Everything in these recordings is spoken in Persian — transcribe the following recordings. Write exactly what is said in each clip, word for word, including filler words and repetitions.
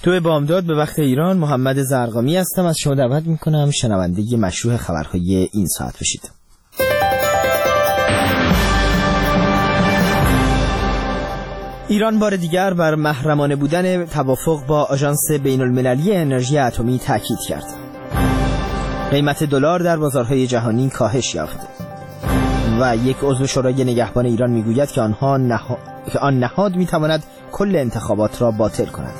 تو بامداد به وقت ایران، محمد زرقامی هستم. از شما دعوت میکنم شنونده مشروع خبرهای این ساعت بشید. ایران بار دیگر بر محرمانه بودن توافق با آژانس بین‌المللی انرژی اتمی تاکید کرد. قیمت دلار در بازارهای جهانی کاهش یافت و یک عضو شورای نگهبان ایران میگوید که آنها نها... که آن نهاد میتواند کل انتخابات را باطل کند.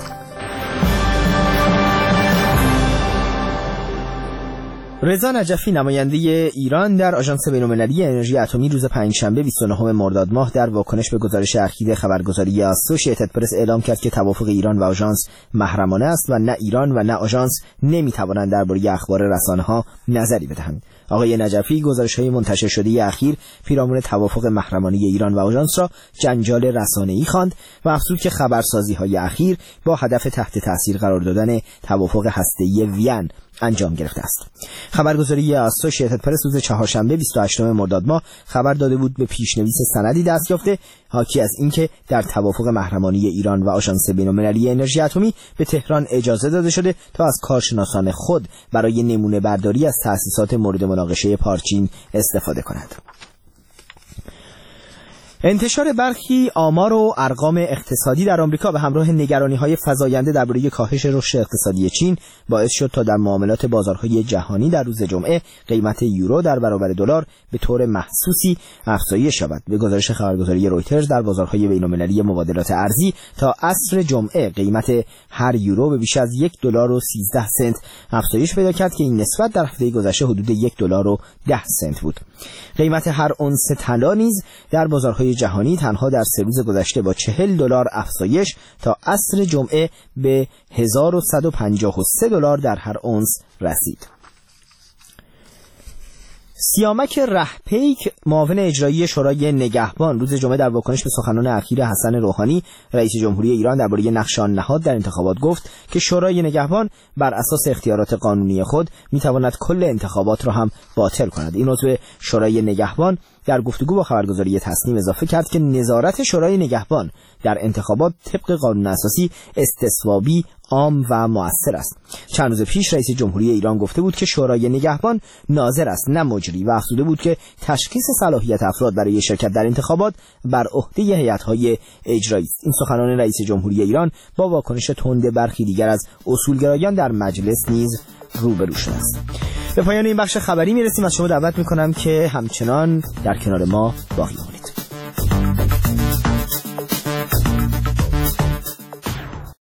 رضا نجفی نماینده ایران در آژانس بین‌المللی انرژی اتمی روز پنجشنبه بیست و نهم مرداد ماه در واکنش به گزارش اخیر خبرگزاری اسوشییتد پرس اعلام کرد که توافق ایران و آژانس محرمانه است و نه ایران و نه آژانس نمی‌توانند درباره اخبار رسانه‌ها نظری بدهند. آقای نجفی گزارش‌های منتشر شده اخیر پیرامون توافق محرمانه ایران و آژانس را جنجال رسانه‌ای خواند و افزود که خبرسازی‌های اخیر با هدف تحت تاثیر قرار دادن توافق هسته‌ای وین انجام گرفته است. خبرگزاری اسوشییتد پرس روز چهارشنبه بیست و هشتم مرداد ماه خبر داده بود به پیشنویس سندی دست یافته حاکی از اینکه در توافق محرمانه ایران و آژانس بین‌المللی انرژی اتمی به تهران اجازه داده شده تا از کارشناسان خود برای نمونه برداری از تأسیسات مورد مناقشه پارچین استفاده کند. انتشار برخی آمار و ارقام اقتصادی در آمریکا به همراه نگرانی‌های فزاینده درباره کاهش رشد اقتصادی چین باعث شد تا در معاملات بازارهای جهانی در روز جمعه قیمت یورو در برابر دلار به طور محسوسی افزایش یابد. به گزارش خبرگزاری رویترز در بازارهای بین‌المللی مبادلات ارزی تا عصر جمعه قیمت هر یورو به بیش از یک دلار و سیزده سنت افزایش پیدا کرد که این نسبت در هفته گذشته حدود یک دلار و ده سنت بود. قیمت هر اونس طلا نیز در بازارهای جهانی تنها در سه روز گذشته با چهل دلار افزایش تا عصر جمعه به هزار و صد و پنجاه و سه دلار در هر اونس رسید. سیامک رهپیک معاون اجرایی شورای نگهبان روز جمعه در واکنش به سخنان اخیر حسن روحانی رئیس جمهوری ایران درباره نقش آن نهاد در انتخابات گفت که شورای نگهبان بر اساس اختیارات قانونی خود میتواند کل انتخابات را هم باطل کند. این عضو شورای نگهبان در گفتگو با خبرگزاری تصنیم اضافه کرد که نظارت شورای نگهبان در انتخابات طبق قانون اساسی استصوابی، عام و مؤثر است. چند روز پیش رئیس جمهوری ایران گفته بود که شورای نگهبان ناظر است نه مجری و افزوده بود که تشخیص صلاحیت افراد برای شرکت در انتخابات بر عهده هیئت‌های اجرایی است. این سخنان رئیس جمهوری ایران با واکنش تند برخی دیگر از اصولگرایان در مجلس نیز روبرو شده است. به پایان این بخش خبری میرسیم. از شما دعوت میکنم که همچنان در کنار ما باقی بمانید.